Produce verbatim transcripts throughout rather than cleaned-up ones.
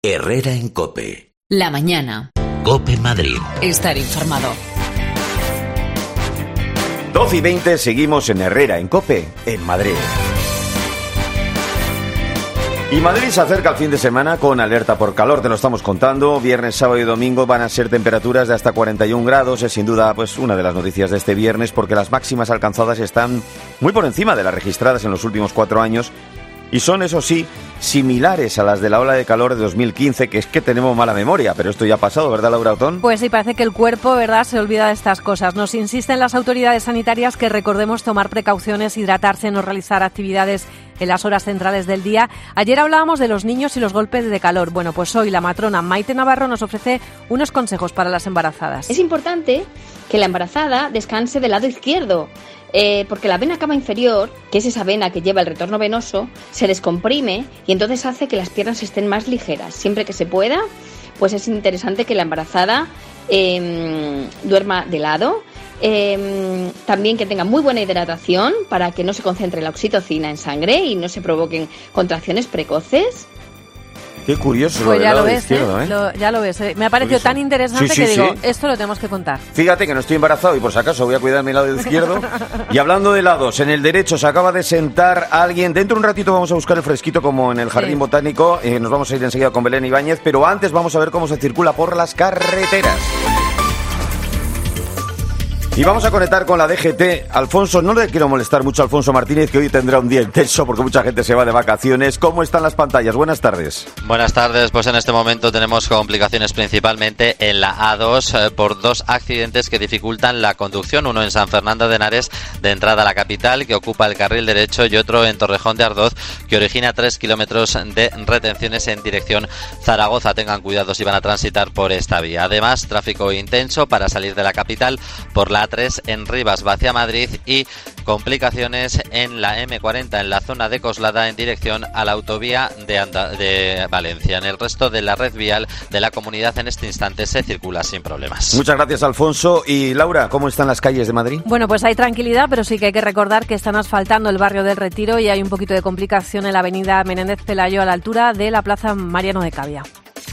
Herrera en COPE. La mañana. COPE Madrid. Estar informado. doce y veinte, seguimos en Herrera en COPE, en Madrid. Y Madrid se acerca al fin de semana con alerta por calor, te lo estamos contando. Viernes, sábado y domingo van a ser temperaturas de hasta cuarenta y un grados. Es sin duda pues una de las noticias de este viernes, porque las máximas alcanzadas están muy por encima de las registradas en los últimos cuatro años. Y son, eso sí, similares a las de la ola de calor de dos mil quince, que es que tenemos mala memoria, pero esto ya ha pasado, ¿verdad, Laura Otón? Pues sí, parece que el cuerpo, ¿verdad?, se olvida de estas cosas. Nos insisten las autoridades sanitarias que recordemos tomar precauciones, hidratarse, no realizar actividades en las horas centrales del día. Ayer hablábamos de los niños y los golpes de calor. Bueno, pues hoy la matrona Maite Navarro nos ofrece unos consejos para las embarazadas. Es importante que la embarazada descanse del lado izquierdo, Eh, porque la vena cava inferior, que es esa vena que lleva el retorno venoso, se descomprime y entonces hace que las piernas estén más ligeras. Siempre que se pueda, pues es interesante que la embarazada eh, duerma de lado. Eh, también que tenga muy buena hidratación para que no se concentre la oxitocina en sangre y no se provoquen contracciones precoces. Qué curioso. Pues lo ya, del lo lado ves, izquierdo, ¿eh? ¿eh? Lo, ya lo ves, ¿eh? Me ha parecido Curioso. tan interesante Sí, sí, que digo, sí. esto lo tenemos que contar. Fíjate que no estoy embarazado y por si acaso voy a cuidar mi lado izquierdo. Y hablando de lados, en el derecho se acaba de sentar alguien. Dentro de un ratito vamos a buscar el fresquito como en el Jardín Sí. Botánico. Eh, nos vamos a ir enseguida con Belén Ibáñez, pero antes vamos a ver cómo se circula por las carreteras. Y vamos a conectar con la D G T. Alfonso, no le quiero molestar mucho a Alfonso Martínez, que hoy tendrá un día intenso porque mucha gente se va de vacaciones. ¿Cómo están las pantallas? Buenas tardes. Buenas tardes, pues en este momento tenemos complicaciones principalmente en la A dos eh, por dos accidentes que dificultan la conducción. Uno en San Fernando de Henares, de entrada a la capital, que ocupa el carril derecho, y otro en Torrejón de Ardoz, que origina tres kilómetros de retenciones en dirección Zaragoza. Tengan cuidado si van a transitar por esta vía. Además, tráfico intenso para salir de la capital por la A tres en Rivas, hacia Madrid, y complicaciones en la eme cuarenta en la zona de Coslada en dirección a la autovía de, Anda- de Valencia. En el resto de la red vial de la comunidad en este instante se circula sin problemas. Muchas gracias, Alfonso. Y Laura, ¿cómo están las calles de Madrid? Bueno, pues hay tranquilidad, pero sí que hay que recordar que están asfaltando el barrio del Retiro y hay un poquito de complicación en la avenida Menéndez Pelayo a la altura de la plaza Mariano de Cavia.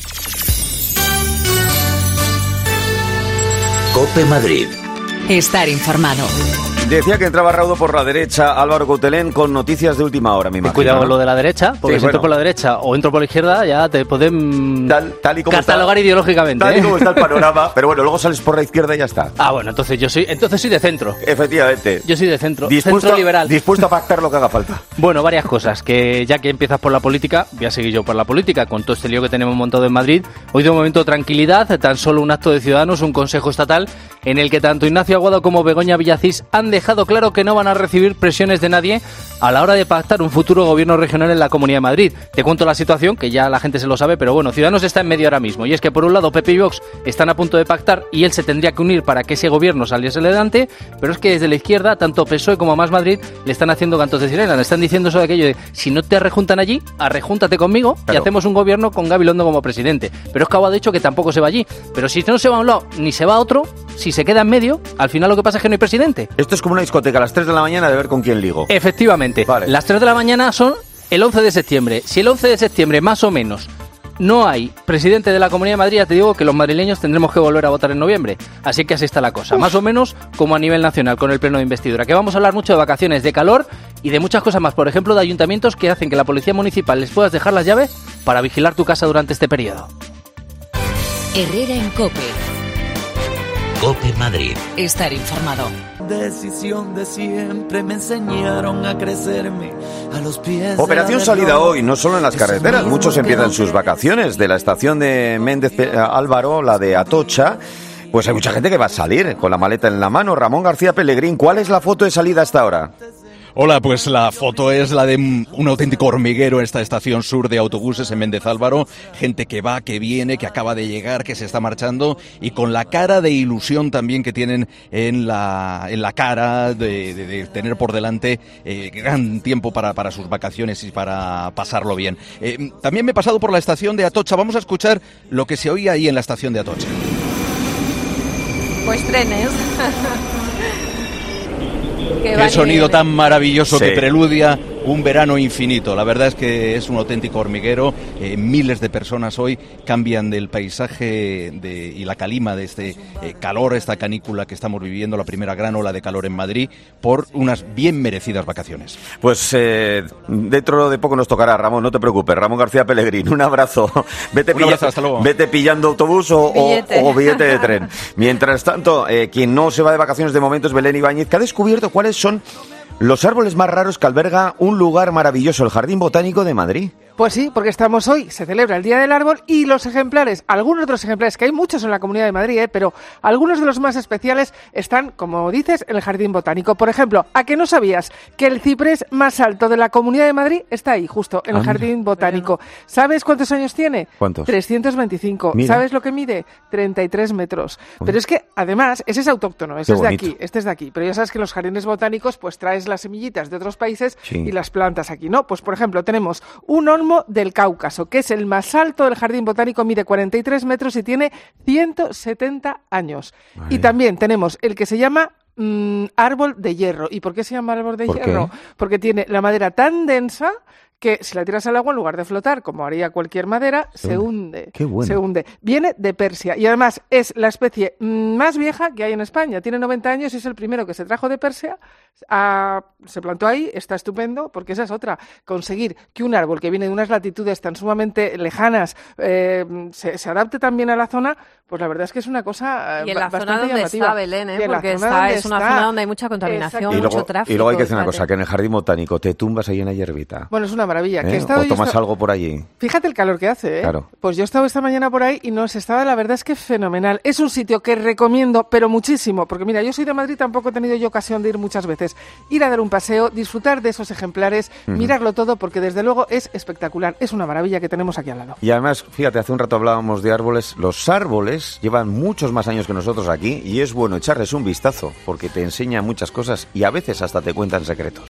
COPE Madrid. Estar informado. Decía que entraba raudo por la derecha Álvaro Coutelén con noticias de última hora, me imagino. Cuidado con ¿no? lo de la derecha, porque Sí, si bueno. entro por la derecha o entro por la izquierda, ya te pueden Tal, tal y como catalogar está, ideológicamente. Tal y ¿eh? como está el panorama. Pero bueno, luego sales por la izquierda y ya está. Ah, bueno, entonces yo soy, entonces soy de centro. Efectivamente. Yo soy de centro, Dispuesto, centro liberal. Dispuesto a pactar lo que haga falta. Bueno, varias cosas, que ya que empiezas por la política, voy a seguir yo por la política, con todo este lío que tenemos montado en Madrid. Hoy de momento tranquilidad, tan solo un acto de Ciudadanos, un consejo estatal, en el que tanto Ignacio Aguado como Begoña Villacís han dejado claro que no van a recibir presiones de nadie a la hora de pactar un futuro gobierno regional en la Comunidad de Madrid. Te cuento la situación, que ya la gente se lo sabe, pero bueno, Ciudadanos está en medio ahora mismo, y es que por un lado P P y Vox están a punto de pactar y él se tendría que unir para que ese gobierno saliese adelante, pero es que desde la izquierda, tanto P S O E como Más Madrid le están haciendo cantos de sirena, le están diciendo eso de aquello de si no te arrejuntan allí, arrejúntate conmigo y Claro. hacemos un gobierno con Gabilondo como presidente. Pero es que Aguado ha dicho que tampoco se va allí, pero si no se va a un lado ni se va a otro, si se queda en medio, al final lo que pasa es que no hay presidente. Esto es como una discoteca a las tres de la mañana de ver con quién ligo. Efectivamente. Vale. Las tres de la mañana son el once de septiembre. Si el once de septiembre, más o menos, no hay presidente de la Comunidad de Madrid, ya te digo que los madrileños tendremos que volver a votar en noviembre. Así que así está la cosa. Más o menos como a nivel nacional, con el pleno de investidura. Que vamos a hablar mucho de vacaciones, de calor y de muchas cosas más. Por ejemplo, de ayuntamientos que hacen que la policía municipal les puedas dejar las llaves para vigilar tu casa durante este periodo. Herrera en COPE. COPE Madrid. Estar informado. Decisión de siempre me enseñaron a crecerme a los pies. Operación salida hoy, no solo en las carreteras. Muchos empiezan sus vacaciones de la estación de Méndez Pe- Álvaro, la de Atocha. Pues hay mucha gente que va a salir con la maleta en la mano. Ramón García Pellegrín, ¿cuál es la foto de salida hasta ahora? Hola, pues la foto es la de un auténtico hormiguero en esta estación sur de autobuses en Méndez Álvaro. Gente que va, que viene, que acaba de llegar, que se está marchando y con la cara de ilusión también que tienen en la, en la cara de, de, de tener por delante eh, gran tiempo para, para sus vacaciones y para pasarlo bien. Eh, también me he pasado por la estación de Atocha. Vamos a escuchar lo que se oía ahí en la estación de Atocha. Pues trenes. Qué sonido tan maravilloso Sí. que preludia un verano infinito. La verdad es que es un auténtico hormiguero. Eh, miles de personas hoy cambian del paisaje de, y la calima de este eh, calor, esta canícula que estamos viviendo, la primera gran ola de calor en Madrid, por unas bien merecidas vacaciones. Pues eh, dentro de poco nos tocará, Ramón, no te preocupes. Ramón García Pellegrín, un abrazo. Vete, un pilla, abrazo, hasta luego. Vete pillando autobús o billete, o, o billete de tren. Mientras tanto, eh, quien no se va de vacaciones de momento es Belén Ibáñez, que ha descubierto cuáles son los árboles más raros que alberga un lugar maravilloso, el Jardín Botánico de Madrid. Pues sí, porque estamos hoy, se celebra el Día del Árbol y los ejemplares, algunos de los ejemplares, que hay muchos en la Comunidad de Madrid, ¿eh? pero algunos de los más especiales están, como dices, en el Jardín Botánico. Por ejemplo, ¿a qué no sabías que el ciprés más alto de la Comunidad de Madrid está ahí, justo, en el ah, Jardín Botánico? ¿Sabes cuántos años tiene? ¿Cuántos? trescientos veinticinco. Mira. ¿Sabes lo que mide? treinta y tres metros. Uy. Pero es que, además, ese es autóctono, ese es de aquí, este es de aquí. Pero ya sabes que en los jardines botánicos, pues traes las semillitas de otros países sí. y las plantas aquí, ¿no? Pues, por ejemplo, tenemos un olmo del Cáucaso, que es el más alto del Jardín Botánico, mide cuarenta y tres metros y tiene ciento setenta años. Vale. Y también tenemos el que se llama mmm, árbol de hierro. ¿Y por qué se llama árbol de ¿Por hierro? qué? Porque tiene la madera tan densa que si la tiras al agua, en lugar de flotar, como haría cualquier madera, Qué se hunde. Qué bueno. Se hunde. Viene de Persia y además es la especie más vieja que hay en España. Tiene noventa años y es el primero que se trajo de Persia. A, se plantó ahí, está estupendo, porque esa es otra. Conseguir que un árbol que viene de unas latitudes tan sumamente lejanas eh, se, se adapte también a la zona, pues la verdad es que es una cosa y en la bastante zona donde llamativa. está Belén, ¿eh? Porque está, donde es una está. zona donde hay mucha contaminación, y luego, mucho tráfico. Y luego hay que decir una fíjate. cosa, que en el Jardín Botánico te tumbas ahí en la hierbita. Bueno, es una maravilla. ¿Eh? Que he estado o tomas esto... algo por allí. Fíjate el calor que hace, ¿eh? Claro. Pues yo he estado esta mañana por ahí y no se estaba, la verdad es que fenomenal. Es un sitio que recomiendo, pero muchísimo, porque mira, yo soy de Madrid, tampoco he tenido yo ocasión de ir muchas veces. Ir a dar un paseo, disfrutar de esos ejemplares, uh-huh. mirarlo todo, porque desde luego es espectacular. Es una maravilla que tenemos aquí al lado. Y además, fíjate, hace un rato hablábamos de árboles. Los árboles llevan muchos más años que nosotros aquí y es bueno echarles un vistazo, porque te enseñan muchas cosas y a veces hasta te cuentan secretos.